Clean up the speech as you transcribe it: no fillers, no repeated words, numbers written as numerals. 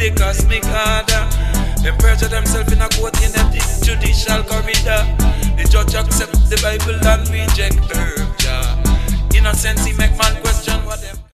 the cosmic order. Them perjure themselves in a court in a judicial corridor. The judge accept the Bible and reject herb, Jah. Innocence he make man question what them